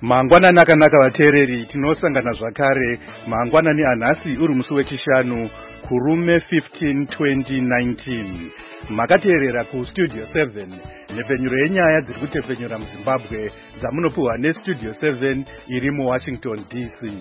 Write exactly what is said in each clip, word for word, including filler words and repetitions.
Mangwanani akanaka vateereri, tinosangana zvakare mangwanani anhasi uri musi wechishanu kurume fifteen twenty nineteen. Makateerera kustudio seven nhepfenyuro yenyaya dziri kutepfenyura muZimbabwe dzamunopuhwa nestudio seven iri muWashington D C.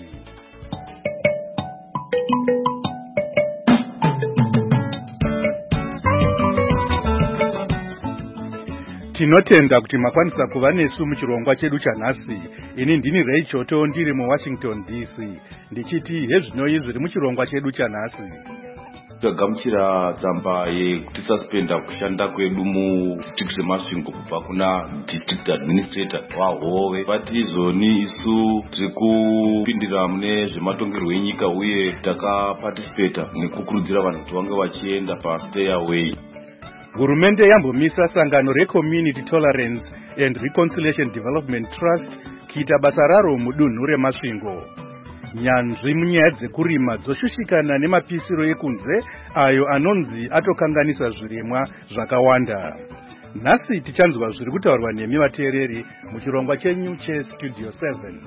Tinotenda kuti makwanisa kuva nesu muchirongwa chedu chanhasi. Ini ndini Ray Choto ndiri muWashington D C. Ndichiti hezvinoi zviri muchirongwa chedu chanhasi. Tagamuchira tsamba yekutisaspenda kushanda kwedu mudistrict reMasvingo kubva kuna district administrator waHove. Patizoni isu tiri kupindira mune zvematongerwo enyika uye takaparticipata nekukurudzira vanhu kuti vange vachienda pastay away. Hurumende yambomisa sangano reCommunity Tolerance and Reconciliation Development Trust kuita basa raro mudunhu reMasvingo. Nyanzvi munyaya dzekurima dzoshushikana nemapisiro ekunze ayo anonzi atokanganisa zvirimwa zvakawanda. Nhasi tichanzwa zviri kutaurwa nemi vateereri muchirongwa chenyu chestudio seven.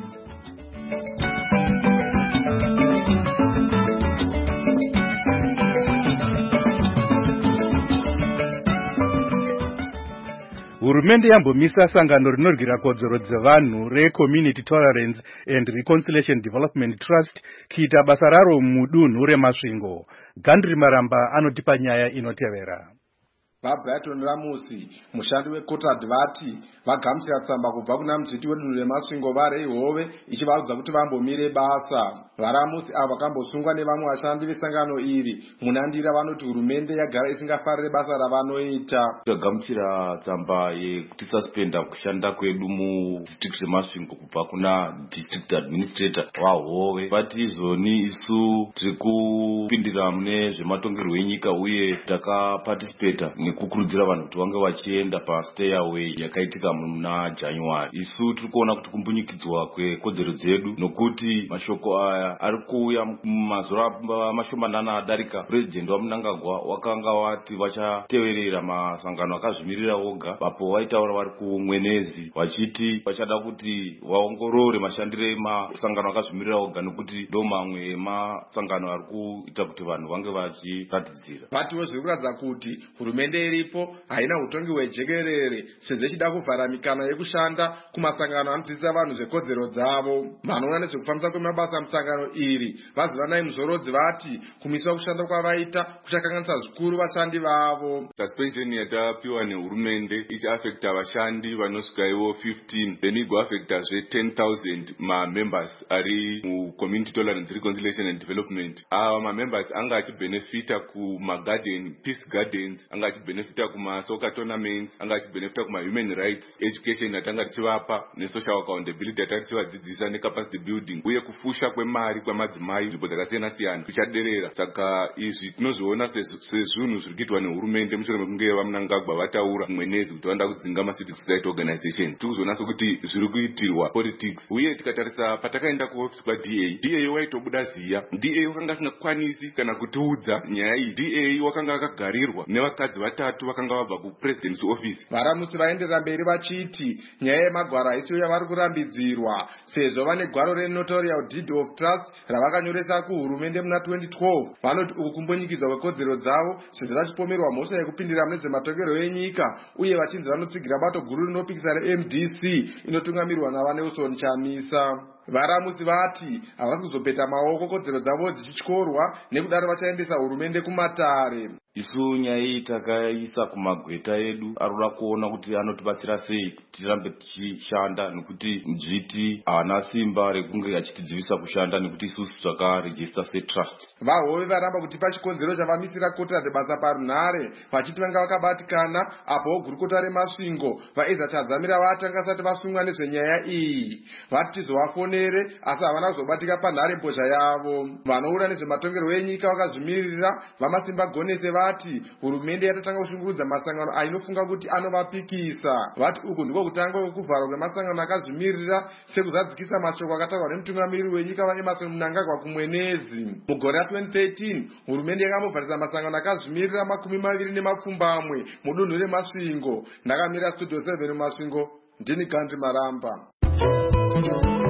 Hurumende yambomisa sangano rinorwira kodzero dzevanhu reCommunity Tolerance and Reconciliation Development Trust kuita basa raro mudunhu reMasvingo. Gandri Maramba anotipa nyaya inotevera. VaBrighton Ramusi, mushandi weCotard vati vagamuchira tsamba kubva kuna mudziti wedunhu reMasvingo vaRayHove ichivaudza kuti vambomire basa. VaRamusi ava vakambosungwa nevamwe vashandi vesangano iri. Munandira vanoti hurumende yagara isingafarire basa ravanoita. Tagamuchira tsamba yekutisaspenda kushanda kwedu mudistrict reMasvingo kubva kuna district administrator waHove. Patizoni isu tiri kupindira mune zvematongerwo enyika uye takaparticipata nekukurudzira vanhu kuti vange vachienda pastay away yakaitika muna January. Isu tiri kuona kuti kumbunyikidzwa kwekodzero dzedu nokuti mashoko aya ari kuuya mumazuva mashomanana adarika. President waMnangagwa wakanga wati vachateverera masangano akazvimirira oga, vapo vaitaura vari kumwenezi vachiti vachada kuti vaongorore mashandiro emasangano akazvimirira oga nokuti ndo mamwe emasangano ari kuita kuti vanhu vange vachiratidzira. Patiwo zviri kuratidza kuti hurumende iripo haina utongi hwejekerere sezvo ichida kuvhara mikana yekushanda kumasangano anodzidzisa vanhu zvekodzero dzavo. Vanoona nezvekufambisa kwemabasa musangano iri vazivanai muzorodzi vati kumiswa kushanda kwavaita kuchakanganisa zvikuru vashandi vavo. Suspension yatapiwa nehurumende ichiafekta vashandi vanosvika ivo fifteen, then igoafekta zve ten thousand mamembers ari muCommunity Tolerance, Reconciliation and Development. Ava mamembers anga achibenefita kumagarden, peace gardens, anga achibenefita kumasoccer tournaments, anga achibenefita kumahuman rights, education yatanga tichivapa nesocial accountability yatanga tichivadzidzisa necapacity building uye kufusha kwemari kwamadzimai nzvimbo dzakasiyana siyana kuchaderera. Saka izvi tinozviona sezvinhu zviri kuitwa nehurumende mushure mekunge vaMnangagwa vataura mwenezi kuti vanoda kudzinga macivic society organization. Tiri kuzoona sokuti zviri kuitirwa politics. Uye tikatarisa patakaenda kuofisi kwaDA, DA waitobuda ziya, DA wakanga asingakwanisi kana kutiudza nyaya iyi. DA wakanga akagarirwa nevakadzi vatatu vakanga vabva kupresident's office. VaRamusi vaenderera mberi vachiti nyaya yemagwaro haisiyo yavari kurambidzirwa sezvo vane gwaro reNotarial Deed of Trust ravakanyoresa kuhurumende muna twenty twelve. Vanoti uku kumbunyikidzwa kwekodzero dzavo sezvo vachipomerwa mhosva yekupindira mune zvematongerwo enyika uye vachinzi vanotsigira bato guru rinopikisa reM D C inotungamirwa naVanelson Chamisa. VaRamusi vati havasi kuzopeta maoko kodzero dzavo dzichityorwa nekudaro vachaendesa hurumende kumatare. Isu nyaya iyi takaisa kumagweta edu arikuda kuona kuti anotibatsira sei kuti tirambe tichishanda nekuti mdzviti haana simba rekunge achitidzivisa kushanda nekuti isusu takaregister setrust. VaHove varamba kutipa chikonzero chavamisira Kotard basa parunhare vachiti vanga vakabatikana apo gurukota reMasvingo vaEdza Chadzamira vatanga vasati vasungwa nezvenyaya iyi. Vati tizovafonere asi havana kuzobatika panhare mbozha yavo. Vanoona nezvematongerwo enyika vakazvimirira vaMasimba Gonese vati hurumende yatatanga kushungurudza masangano ainofunga kuti anovapikisa. Vati uku ndiko kutanga kwekuvharwa kwemasangano akazvimirira sekuzadzikisa mashoko akataurwa nemutungamiriri wenyika vaEmmerson Mnangagwa kumwenezi. Mugore ra twenty thirteen hurumende yakambobvarisa masangano akazvimirira makumi maviri nemapfumbamwe mudunhu reMasvingo. Ndakamira studio seven muMasvingo, ndini Gandhi Maramba.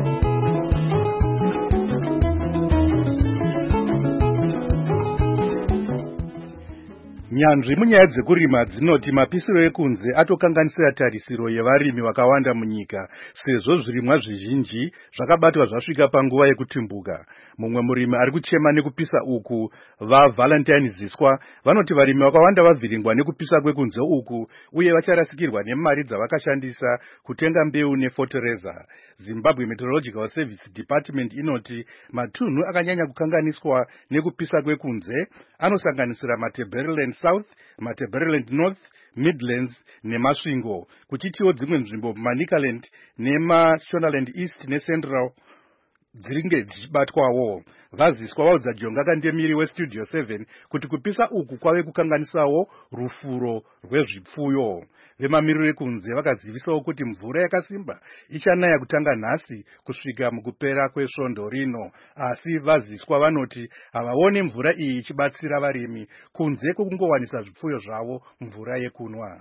Nyanzvi munyaya dzekurima dzinoti mapisiro ekunze atokanganisira tarisiro yevarimi vakawanda munyika sezvo zvirimwa zvizhinji zvakabatwa zvasvika panguva yekutimbuka. Mumwe murimi ari kuchema nekupisa uku vaValentine Ziswa vanoti varimi vakawanda vavhiringwa nekupisa kwekunze uku uye vacharasikirwa nemari dzavakashandisa kutenga mbeu nefotereza. Zimbabwe Meteorological Service Department inoti matunhu akanyanya kukanganiswa nekupisa kwekunze anosanganisira Matabeleland South, Matabeleland North, Midlands nemasvingo, kuchitiwo dzimwe nzvimbo Manicaland neMashonaland East neCentral dziringe dzichibatwawo. Vaziswa vaudza Jonga Kandemiri weStudio seven kuti kupisa uku kwave kukanganisawo rufuro rwezvipfuyo. Vemamiriro ekunze vakazivisawo kuti mvura yakasimba ichanaya kutanga nhasi kusvika mukupera kwesvondo rino, asi vaziswa vanoti havaone mvura iyi ichibatsira varimi kunze kwekungowanisa zvipfuyo zvavo mvura yekunwa.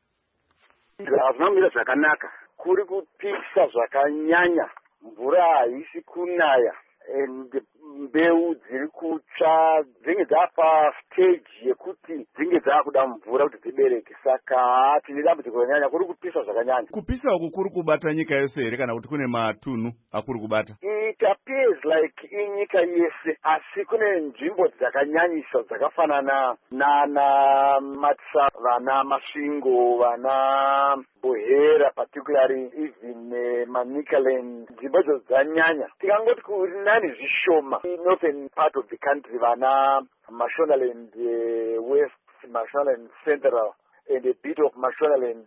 Hazvinamira zvakanaka, kuri kupisa zvakanyanya, mvura haisi kunaya, and mbeu dziri kutsva dzinge dzapa stage yekuti dzinge dzakuda mvura kuti dzibereke, saka tine dambudziko ranyanya, kuri kupisa zvakanyanya. Kupisa uku kuri kubata nyika yese here kana kuti kune matunhu akuri kubata? It appears like inyika yese, asi kune nzvimbo dzakanyanyisa dzakafanana nana Matsa, vana Masvingo, vana Bohera, particularly even uh, Manicaland, nzvimbo idzo dzanyanya. Tikangoti kuri nani zvishoma northern part of the country, vana Mashonaland uh, West, Mashonaland Central, and a bit of Mashonaland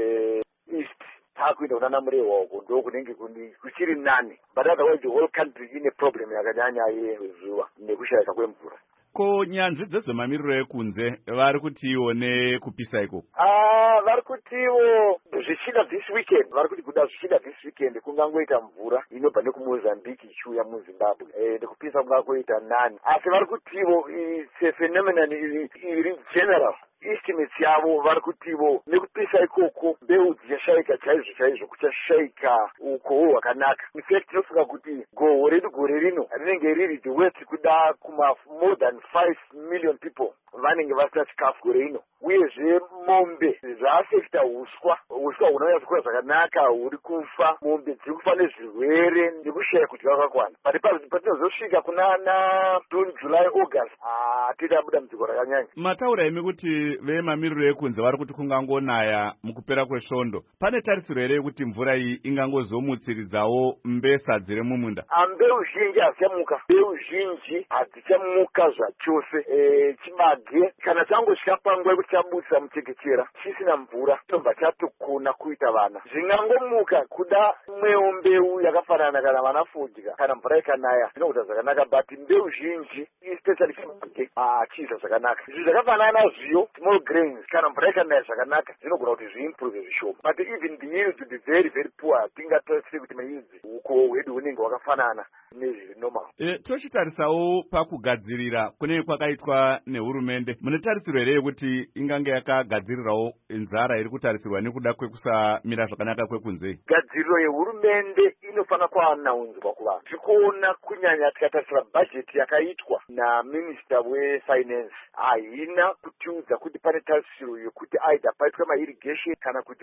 uh, East. Takuenda kunana murewa uko ndo kunenge kuchiri nani, but otherwise the whole country ine problem yakanyanya yezuva nekushayika kwemvura. Ko nyanzvi dzezvemamiriro ekunze vari kutiwo nekupisa iko? Ah, vari kutiwo zvichida this weekend, vari kuti kuda zvichida this weekend kungangoita mvura inobva nekumozambique ichiuya muzimbabwe, eh, nekupisa kungangoita nani, asi vari kutiwo it's a phenomenon iri general. Estimates yavo vari kutivo nekupisa ikoko mbeu dzichashayika chaizvo chaizvo, kuchashayika ukowo hwakanaka. In fact tinofunga kuti gohwo redu gore rino rinenge riri the worst kuda kuma more than five million people vanenge vasina chikafu gore rino, uyezve mombe zvaafekta uswa uswa hunonyatsa kukura zvakanaka huri kufa, mombe dziri kufa nezvirwere nekushaya kudya kwakakwana. But patinozosvika kunana June, July, August hatita dambudziko rakanyanya. Mataura imi kuti vemamiriro ekunze vari kuti kungangonaya mukupera kwesvondo, pane tarisiro here yekuti mvura iyi ingangozomutsiridzawo mbesa dziri mumunda? Mbeu zhinji hadzichamuka, mbeu zhinji hadzichamuka zvachose. E, chibage kana changosvika panguva yekuti chabudisa muchekechera chisina mvura chobva chatokona kuita vana, zvingangomuka kuda mwewo mbeu yakafanana kana vana fodya kana mvura ikanaya zvinoita zvakanaka, but mbeu zhinji especially chibage hachiita zvakanaka. Izvi zvakafanana zviyo small grains kana mvura ikanaya zvakanaka zvinogona kuti zviimprove zvishoma, but even the yields will be very very poor. Tingatarisa kuti mayields uko hwedu hunenge hwakafanana nezviri normal. E, tochitarisawo pakugadzirira kune kwakaitwa nehurumende, mune tarisiro here yekuti ingange yakagadzirirawo nzara iri kutarisirwa nekuda kwekusamira zvakanaka kwekunze? Gadziriro yehurumende inofana kuanaunzwa kuvanhu. Tikuona kunyanya tikatarisira bhajeti yakaitwa naminista wefinance haina kutiudza kuti pane tarisiro yekuti aidha paitwe mairrigation kana kuti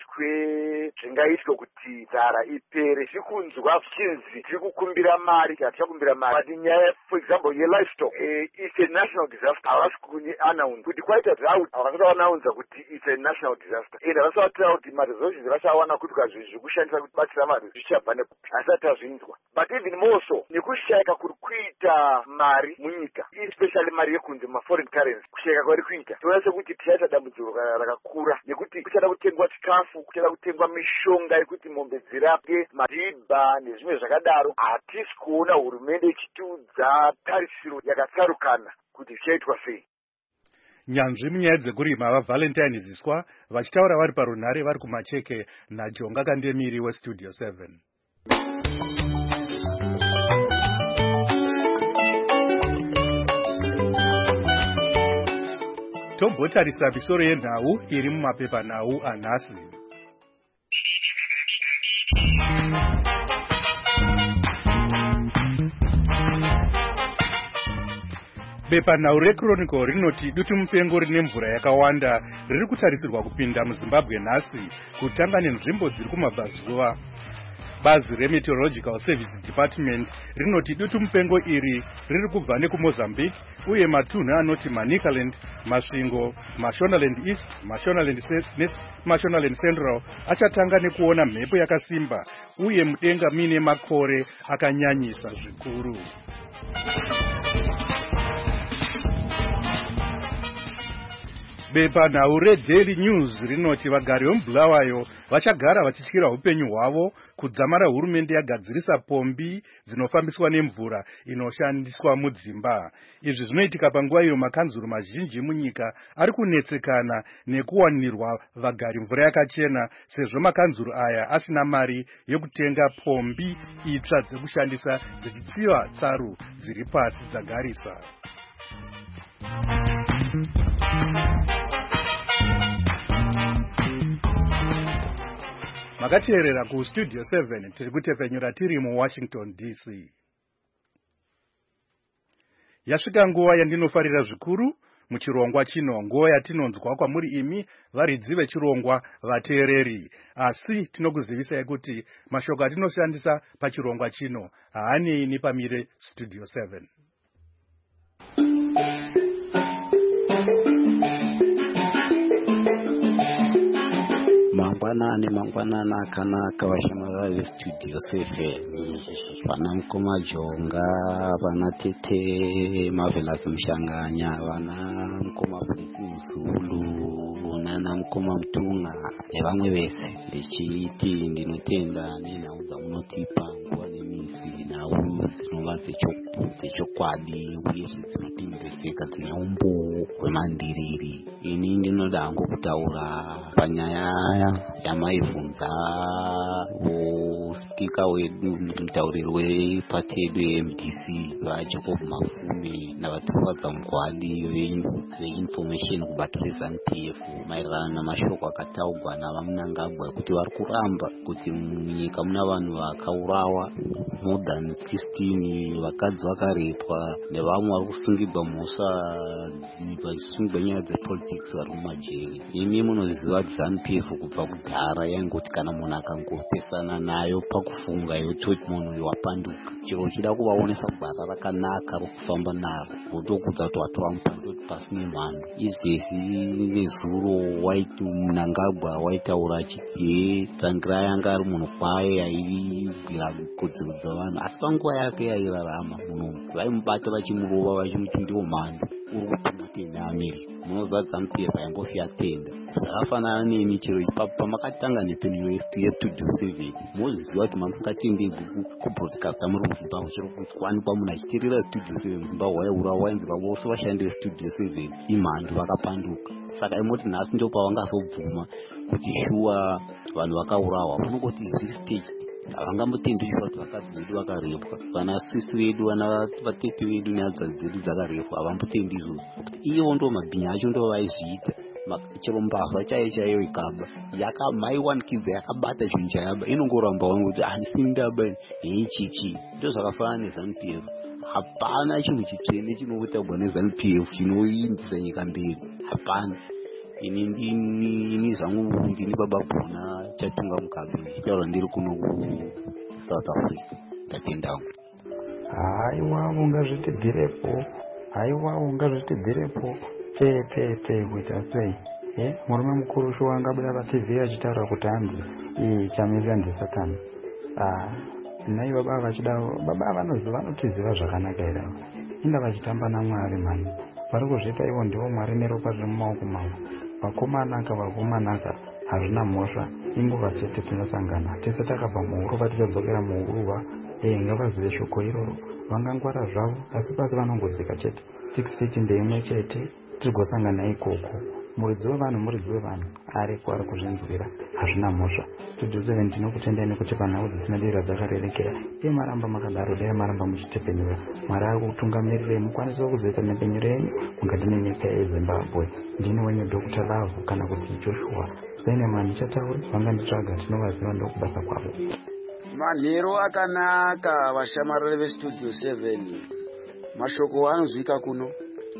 paitwe zvingaitwe kuti nzara ipere. Zvikunzwa zvichinzi tiri kukumbira mari kana tichakumbira mari, but nyaya for example yelivestock eh, it's a national disaster. Havasi kuanaunza kuti kwaita drought, havasataanaunza kuti it's a national disaster, and havasataura kuti maresolutions vachawana kuti ukazvi zvekushandisa kuti batsira vanhu zvichabva nekupi, hasati azvinzwa. But even more so nekushayika kuri kuita mari munyika, especially mari yekunze maforeign currency, kushayika kwari kuita toona sekuti tichaita dambudziko rakakura, nekuti kuchada kutengwa chikafu, kuchada kutengwa mishonga yekuti mombe dzirapwe, madhibha nezvimwe zvakadaro. Hatisi kuona hurumende ichitiudza tarisiro yakatsarukana kuti zvichaitwa sei. Nyanzvi munyaya dzekurima vaValentine Ziswa vachitaura vari parunhare vari kumacheke naJonga Kandemiri weStudio seven. Tombotarisa misoro yenhau iri mumapepanhau anhasi. Bepanhau reChronicle rinoti dutu mupengo rine mvura yakawanda riri kutarisirwa kupinda muZimbabwe nhasi kutanga nenzvimbo dziri kumabvazuva. Bazi reMeteorological Service Department rinoti dutu mupengo iri riri kubva nekuMozambique uye matunhu anoti Manicaland, Masvingo, Mashonaland East, Mashonaland Mashonaland Central achatanga nekuona mhepo yakasimba uye mudenga mine makore akanyanyisa zvikuru. Bepanhau reDaily News rinoti vagari vemubulawayo vachagara vachityira upenyu hwavo kudzamara hurumende yagadzirisa pombi dzinofambiswa nemvura inoshandiswa mudzimba. Izvi zvinoitika panguva iyo makanzuru mazhinji munyika ari kunetsekana nekuwanirwa vagari mvura yakachena sezvo makanzuru aya asina mari yekutenga pombi itsva dzekushandisa dzichitsiva tsaru dziri pasi dzagarisa. Makateerera ku Studio seven tiri kutepenyura tiri mu Washington D C. Yasvika nguva yandinofarira zvikuru muchirongwa chino, nguva yatinonzwa kwamuri imi varidzi vechirongwa vateereri. Asi tinokuzivisai kuti mashoko atinoshandisa pachirongwa chino haanei nepamire Studio seven. Mangwanani mangwanani akanaka vashamarara veStudio seven, vana Mukoma Jonga, vana Tete Marvelous Mushanganya, vana Mukoma Polisi Mzulu, nana Mukoma Mtunga nevamwe vese. Ndichiti ndinotenda nenhau dzamunotipa nguva nemisi, nhau dzinova dzechokwadi uye dzinotendeseka dzine umbo hwemandiriri. Ini ndinoda hangu kutaura panyaya yamaivhunza spika wedu mutauriri wepati yedu yeM D C vaJacob Mafume navatorwadza mugwadi veinformation kubato reZANU-P F maererano namashoko akataurwa navaMnangagwa ekuti vari kuramba kuti munyika muna vanhu vakaurawa more than sixteen, vakadzi vakarepwa nevamwe vari kusungirwa mhosva vachisungirwa nyaya dzepolitics vari mumajeri. Imi munoziva kuti ZANU-P F kubva kudhara yaingoti kana munhu akangopesana nayo pakufunga yototi munhu wapanduka. Chiro chida kuvaonesa gwara rakanaka rokufamba naro votokudza kuti watova mupandoti pasine mhando. Izvesi nezuro waiti Mnangagwa waitaura achiti Tsvangirai yanga ari munhu kwaye yaibvira kodzero dzavanhu, asi panguva yake yairarama munhu vaimubata vachimurova vachimuti ndiwo mhando uri kupinda neAmerica. Munoziva ZANU-P F yambofira tenda. Zvakafanana nemi chero ipapo pamakatanga nepenyu yeStudio seven moziziva kuti mamusingatendei bhuku kubroadcasta muri kuZimbabwe, chero kuti kwanikwa munhu achiteerera Studio seven Zimbabwe waiurawa wainzwa vose vashandi veStudio seven imhando vakapanduka. Saka imoti nhasi ndo pavangazobvuma kuti shuwa vanhu vakaurawa, vanongoti zviri stage havangambotendi kuti vakadzi vedu vakarepwa, vana sisi vedu, vana vatete vedu nehadzadzi dzedu dzakarepwa, havambotendi izvozvo. Ivo ndo mabhinya acho ndo vaizviita. Chero mbavha chaiyo chaiyo ikaba yakamaiwanikidza yakabata zvinhu chayaba inongoramba wangu kuti handisini ndaba heichichi. Ndo zvakafanana neZANU-P F. Hapana chinhu chitsvene chinoitagwa neZANU-P F chinoindisa nyika mberi, hapana. Ini ndini zvangu ndini baba Bhuna chatunga Mugabe ndichitaura ndiri kuno kuSouth Africa. Ndatendangu haiwa ungazvitibhirepo, haiwa ungazvitibhirepo pe pe pe kuita sei. Eh, murume mukuru sho angabuda pa T V achitaura kuti hanzi ii chamisa ndisatani. Ah, nai baba vachida baba vanoziva vanotiziva zvakanaka ere. Inda vachitamba naMwari mani. Vari kuzviita ivo ndivo Mwari neropa zvemumaoko mavo. Vakomanaka vakomanaka hazvina mhosva, inguva chete tinosangana. Tese takabva muuruva tichadzokera muuruva. Eh, ngavazive shoko iroro. Vangangwara zvavo asi pasi vanongodzika chete. six feet ndeimwe chete tigosangana ikoko. Muridzi wevanhu muridzi wevanhu ariko ari kuzvinzwira hazvina mhosva. Studio seven ndinokutendai nekuti panhau dzisina dira dzakarerekera. Iye maramba makadaro dai maramba muchitepenyura. Mwari ari kutungamirira mukwanisa kuzoita nepenyuro yenyu mukati menyika yeZimbabwe. Ndini wenyu Doctor Love kana kuti Joshua. Sene mani chatauri vanganditsvaga tinovaziva ndokubasa kwavo. Manhero akanaka vashamarari veStudio seven. Mashoko anozvika kuno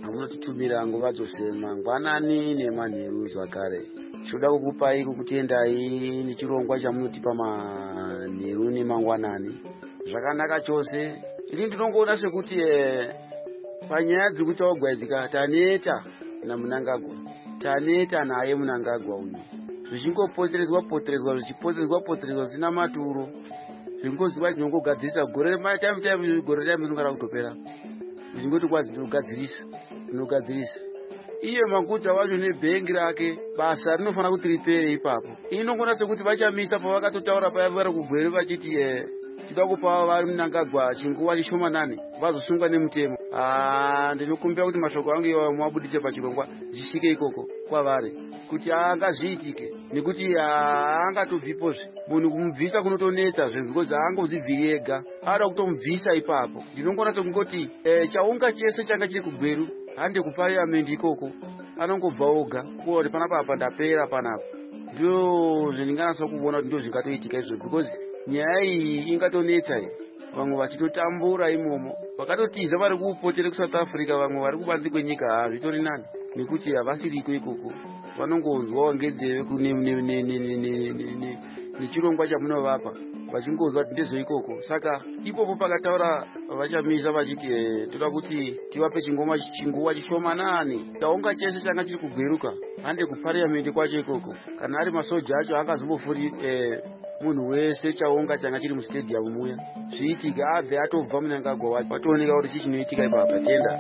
amunotitumira nguva dzose mangwanani nemanheru zvakare. Choda kukupai kukutendai nechirongwa chamunotipa manheru nemangwanani. Zvakanaka chose. Ini ndinongoona sekuti panyaya dzekutaurwa dzika taneta naMnangagwa. Taneta naye Mnangagwa uyu. Zvichingopoteredzwa poteredzwa zvichipoteredzwa poteredzwa zvisina maturo. Zvingoziva tinongogadzirisa gore time time gore time rinogara kutopera. Zvingoti kwazi tinogadzirisa. Tinogadzirisa. Iye maguta wacho nebhengi rake basa rinofana kuti ripere ipapo. Inongona sekuti vachamisa pavakatotaura paya vari kugwere vachiti eh tida kupa vari Mnangagwa chinguva chishomanani vazosunga nemutemo. Ah ndinokumbira kuti mashoko angu iwayo mwabudise pachirongwa zvisvike ikoko kwavari kuti angazviitike nekuti angatobvipozve munhu kumubvisa kunotonetsa zve because angozibviri ega ada kutomubvisa ipapo. Ndinongona sekungoti eh chaunga chese changa chiri kugweru hande kupariamendi ikoko anongobva oga kuti panapa apa ndapera panapa. Ndio zvendinganasa kuona kuti ndio zvingatoitika izvo because nyaya iyi ingatonetsa iyi. Vamwe vachitotambura imomo vakatotiza vari kupotere kuSouth Africa, vamwe vari kubanze kwenyika hazvitori nani nekuti havasiriko ikoko vanongonzwawo ngenzeve nechirongwa chamunovapa vachingonzwa kuti ndezvo ikoko. Saka ipopo pakataura vachamisa vachiti toda kuti tivape chingoma chinguva chishomanani taunga chese changa chiri kugweruka hande kupariamendi kwacho ikoko. Kana ari masoja acho angazombofuri munhu wese chaunga changa chiri mustadium muya zviitika abve atobva Mnangagwa wacho patooneka kuti chii chinoitika ipapa tenda.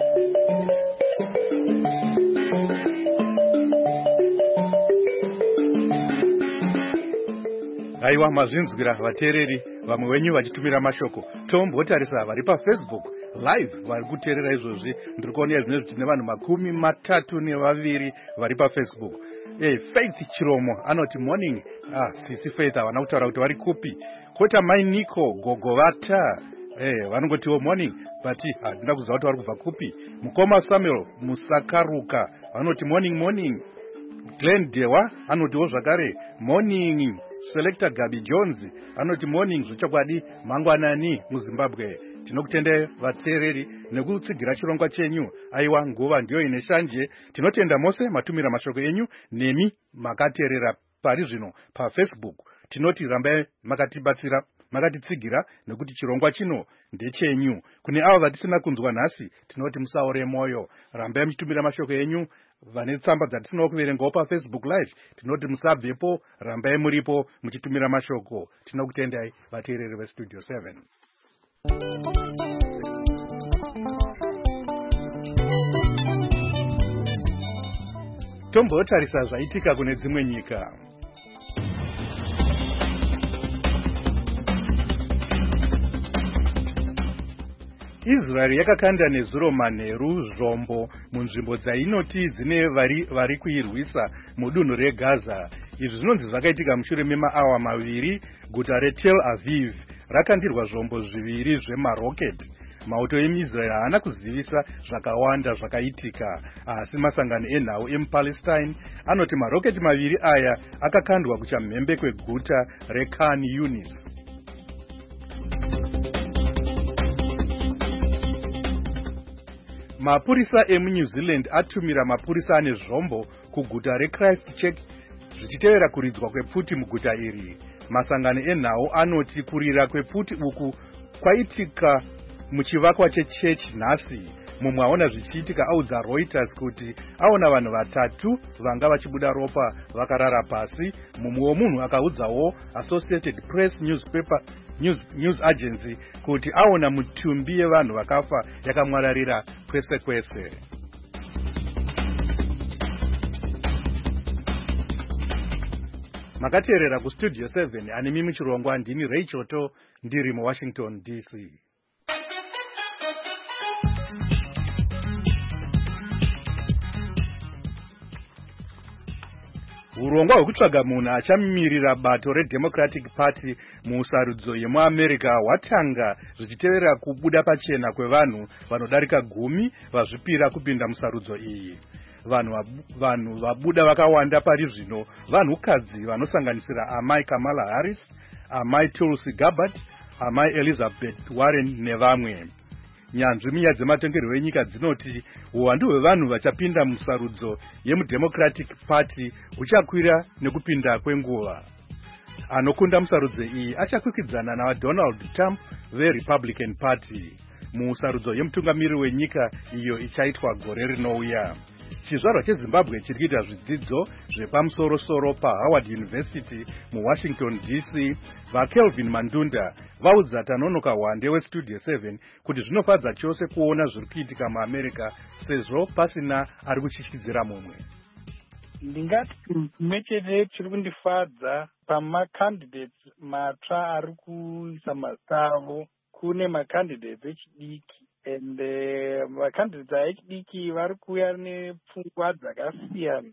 Aiwa mazvinzwira vateereri vamwe wenyu vachitumira mashoko. Tombotarisa vari paFacebook live vari kuteerera izvozvi. Ndiri kuona zvino tine vanhu makumi matatu nevaviri vari paFacebook. Eh Faith Chiromo anoti morning. Ah sisi Faith havana kutaura kuti vari kupi. Kota mai Nico Gogovata eh vanongotiwo morning but handina kuziva kuti vari kubva kupi. Mukoma Samuel Musakaruka vanoti morning morning. Glenn Dewa anotiwo zvakare morning. Selector Gabi Jones anoti morning zvochokwadi mangwanani muZimbabwe. Tinokutendai vateereri nekutsigira chirongwa chenyu. Aiwa nguva ndiyo ine shanje. Tinotenda mose matumira mashoko enyu nemi makateerera pari zvino paFacebook. Tinoti rambai makatibatsira makatitsigira nekuti chirongwa chino ndechenyu. Kune avo vatisina kunzwa nhasi tinoti musaore moyo. Rambai muchitumira mashoko enyu vane tsamba dzatinowo kuverengawo paFacebook live. Tinoti musabvepo, rambai muripo muchitumira mashoko. Tinokutendai vateereri veStudio seven. Tombotarisa zvaitika kune dzimwe nyika. Israel yakakanda nezuro manheru zvombo munzvimbo dzainoti dzine vari vari kuirwisa mudunhu reGaza. Izvi zvinonzi zvakaitika mushure memaawa maviri guta reTel Aviv rakandirwa zvombo zviviri zvemaroketi. Mauto emuIsrael haana kuzivisa zvakawanda zvakaitika, asi masangano enhau emuPalestine anoti maroketi maviri aya akakandwa kuchamhembe kweguta reKhan Yunis. Mapurisa emuNew Zealand atumira mapurisa ane zvombo kuguta reChristchurch zvichitevera kuridzwa kwepfuti muguta iri. Masangano enhau anoti kurira kwepfuti uku kwaitika muchivakwa chechechi nhasi. Mumwe aona zvichiitika audza Reuters kuti aona vanhu vatatu vanga vachibuda ropa vakarara pasi. Mumwewo munhu akaudzawo Associated Press newspaper news, news agency kuti aona mutumbi yevanhu vakafa yakamwararira kwese kwese. Makateerera kuStudio seven ane mimi chirongwa ndini Ray Choto ndiri muWashington D C. Urongwa hwekutsvaga munhu achamirira bato reDemocratic Party musarudzo yemuAmerica hwatanga zvichitevera kubuda pachena kwevanhu vanodarika gumi vazvipira kupinda musarudzo iyi. Vanhu vanhu vabuda vakawanda pari zvino vanhukadzi vanosanganisira amai Kamala Harris, amai Tulsi Gabbard, amai Elizabeth Warren nevamwe. Nyanzvi munyaya dzematongerwo enyika dzinoti uwandu hwevanhu vachapinda musarudzo yemuDemocratic Party huchakwira nekupinda kwenguva. Anokunda musarudzo iyi achakwikwidzana naDonald Trump veRepublican Party musarudzo yemutungamiri wenyika iyo ichaitwa gore rinouya. Chizvarwa cheZimbabwe chiri kuita zvidzidzo zvepamusoro-soro paHoward University muWashington D C vaKelvin Mandunda vaudza Tanonoka Wande weStudio seven kuti zvinofadza chose kuona zviri kuitika muAmerica sezvo pasina ari kuchityidzira mumwe. Ndingati chimwe chete chiri kundifadza pamacandidates matsva ari kuisa mazita avo kune macandidates echidiki and macandidates echidiki vari kuuya nepfungwa dzakasiyana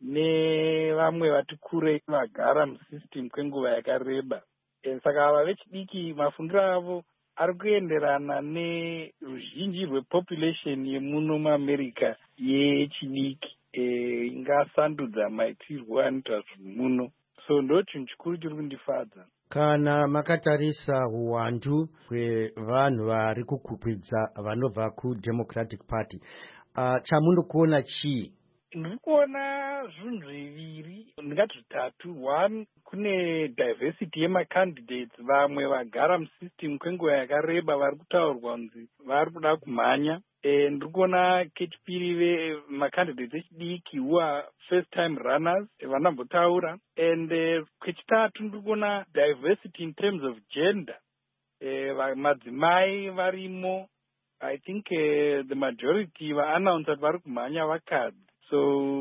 nevamwe vati kurei vagara musystem kwenguva yakareba. Saka ava vechidiki mafungiro avo ari kuenderana neruzhinji rwepopulation yemuno muAmerica yechidiki ingasandudza maitirwo anoita zvinhu muno. So ndo chinhu chikuru chiri kundifadza. Kana makatarisa uwandu hwevanhu vari kukwikwidzwa vanobva kuDemocratic Party, uh, chamundokuona chii? Ndiri kuona zvinhu zviviri, ndingati zvitatu. One, kune diversity yemacandidates, vamwe vagara musystem kwenguva yakareba vari kutaurwa kunzi vari kuda kumhanya. E, ndiri kuona kechipiri vemacandidates echidiki who are first time runners vanambotaura. And uh, kwechitatu ndiri kuona diversity in terms of gender. E, madzimai varimo. I think uh, the majority vaannounce kuti vari kumhanya vakadzi. So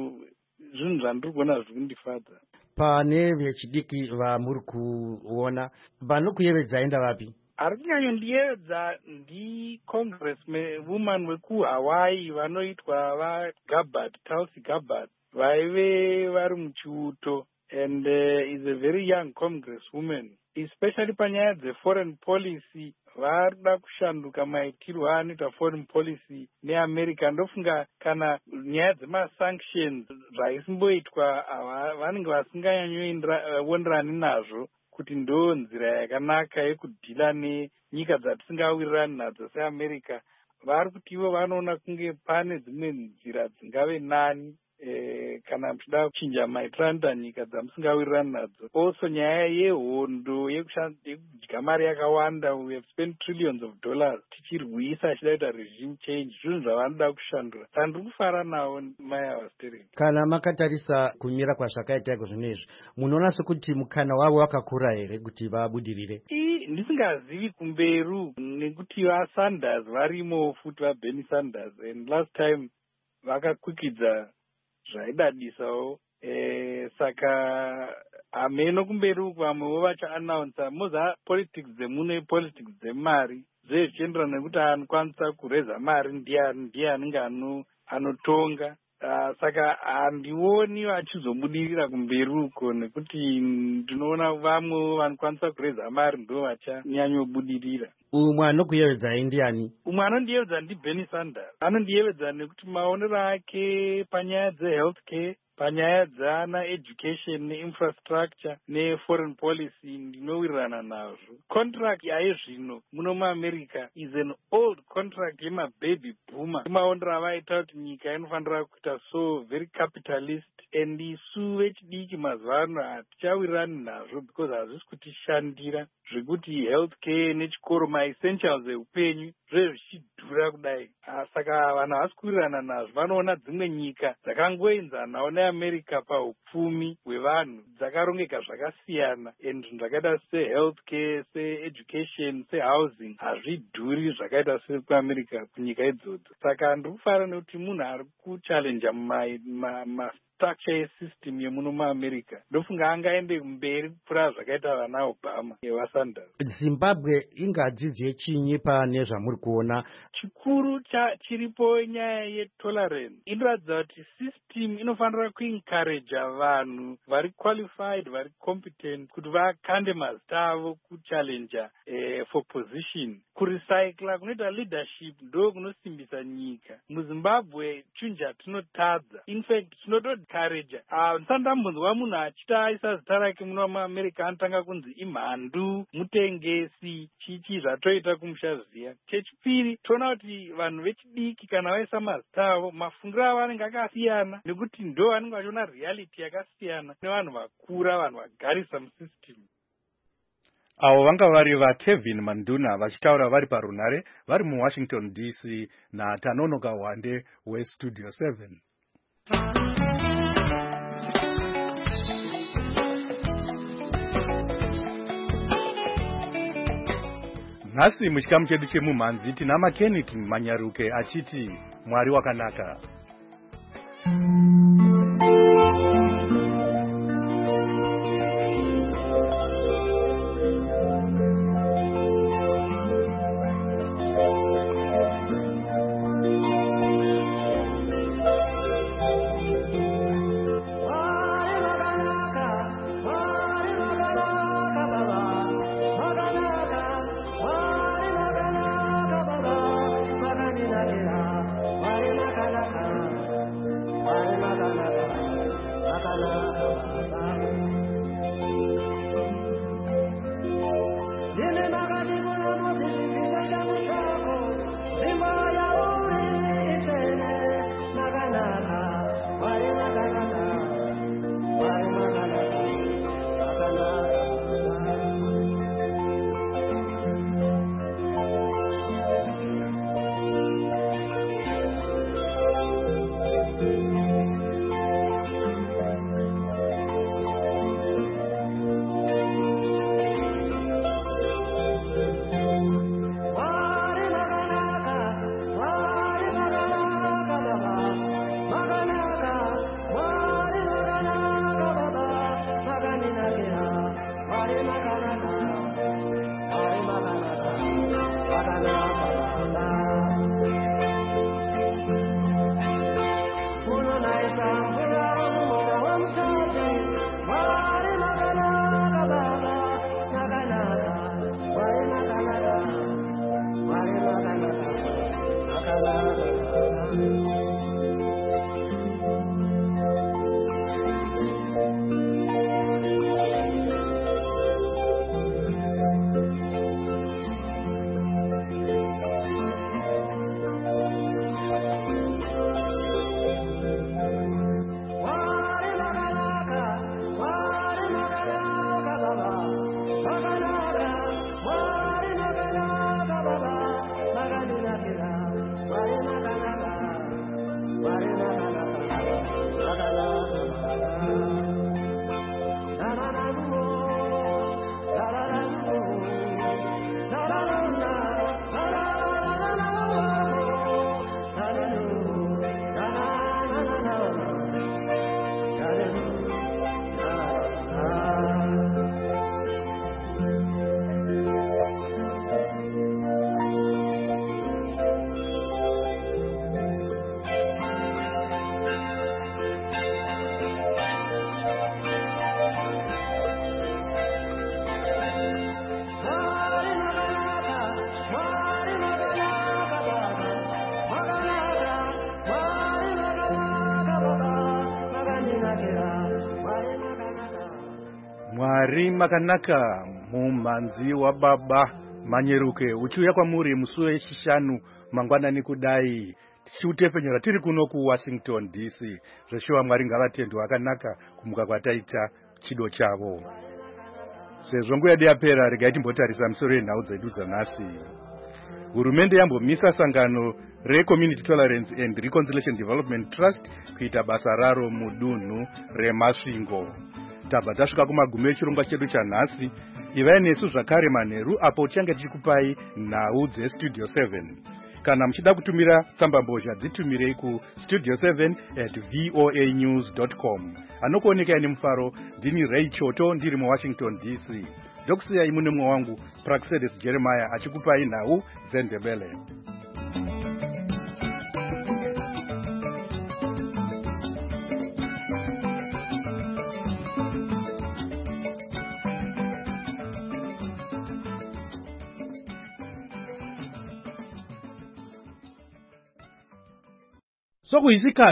zvinhu zvandiri kuona zviri kundifadza. Pane vechidiki vamuri kuona vanokuyevedza enda vapi? Ari kunyanyondiyevedza ndi congressman woman wekuHawaii vanoitwa vaGabbard, Tulsi Gabbard, vaive vari muchiuto and uh, is a very young congresswoman, especially panyaya dzeforeign policy. Vari kuda kushanduka maitirwo anoita foreign policy neAmerica. Ndofunga kana nyaya dzemasanctions zvaisimboitwa vanenge vasinganyanyoenderani nazvo kuti ndo nzira yakanaka yekudhila nenyika dzatisingawirirani nadzo seAmerica. Vari kuti ivo vanoona kunge pane dzimwe nzira dzingave nani eh, kana muchida kuchinja maitirano nyika dzamusingawirirani nadzo. Also nyaya yehondo yekudya mari yakawanda, we have spent trillions of dollars tichirwisa achida kuita regime change, zvinhu zvavanoda kushandura. Saka ndiri kufara nawo Maya Wasterek. Kana makatarisa kumira kwazvakaita iko zvinezvi, munoona sekuti mukana wavo wakakura here kuti vabudirire? Ndisingazivi kumberu nekuti vaSanders varimo futi vaBernie Sanders, and last time vakakwikidza zvaidadisawo. Eh, saka ameno kumberi uku vamwewo vachaannounce moza politics dzemuno politics dzemari zvezvichienderana nekuti anokwanisa kureza mari ndiani ndiye anenge anotonga. Uh, saka handioni vachizobudirira kumberi uko nekuti ndinoona vamwe vanokwanisa kureza mari ndo vachanyanyobudirira. Umwe anokuyevedza ndiani? Umwe anondiyevedza ndiBernie Sanders. Anondiyevedza nekuti maonero ake panyaya dzehealthcare, panyaya dzana education neinfrastructure neforeign policy ndinowirirana nazvo. Contract yaizvino muno muAmerica is an old contract yemababy boomer. Maonero avaita kuti nyika inofanira kuita so very capitalist, and isu vechidiki mazuva ano hatichawirirani nazvo because hazvisi kutishandira zvekuti healthcare nechikoro maessentials eupenyu zvezvichidhura kudai. Saka vanhu havasi kuwirirana nazvo. Vanoona dzimwe nyika dzakangoenzanawo neAmerica paupfumi hwevanhu dzakarongeka zvakasiyana, and zvinhu zvakaita sehealthcare, seeducation, sehousing hazvidhuri zvakaita sekuAmerica kunyika idzodzo. Saka ndiri kufara nekuti munhu ari kuchallenja ma structure yesystem yemuno muAmerica. Ndofunga angaende kumberi kupfuura zvakaita vana Obama nevaSanders. Zimbabwe ingadzidze chinyi pane zvamuri kuona? Chikuru chiripo nyaya yetolerance. Inoratidza kuti system inofanira kuencourage vanhu vari qualified, vari competent kuti vakande mazita avo kuchallenja eh, for position. Kurecycla kunoita leadership ndo kunosimbisa nyika. MuZimbabwe chinhu chatinotadza. In fact, tinototi encourage. Uh, ndisandambonzwa munhu achiti aisa zita rake muno muAmerica anotanga kunzi imhandu, mutengesi, chichi zvatoita kumushaziya. Chechipiri, toona kuti vanhu vechidiki kana vaisa mazita avo, mafungiro avo anenge akasiyana nekuti ndo vanenge vachiona reality yakasiyana nevanhu vakura, vanhu vagarisa musystem. Avo vanga vari vaKevin Manduna vachitaura vari parunare vari muWashington D C naTanonoka Wande weStudio seven. Nhasi muchikamu chedu chemumhanzi tina makeniki Manyaruke achiti Mwari wakanaka. Mwari makanaka mumhanzi wababa Manyeruke uchiuya kwamuri musi wechishanu mangwanani kudai tichiutepenyera tiri kuno kuWashington D C. Zveshuwa Mwari ngavatendwe akanaka kumuka kwataita chido chavo. Sezvo nguva yedu yapera regai timbotarisa misoro yenhau dzedu dzanhasi. Hurumende yambomisa sangano reCommunity Tolerance and Reconciliation Development Trust kuita basa raro mudunhu reMasvingo. Tabva tasvika kumagumo echirongwa chedu chanhasi. Ivai nesu zvakare manheru apo tichange tichikupai nhau dzeStudio seven. Kana muchida kutumira tsambambozha dzitumirei kustudio seven at voa news dot com. Anokuonekai nemufaro ndini Ray Choto ndiri muWashington D C. Ndokusiyai mune mumwe wangu Praxedis Jeremiah achikupai nhau dzeNdebele. Sokuyisikhathi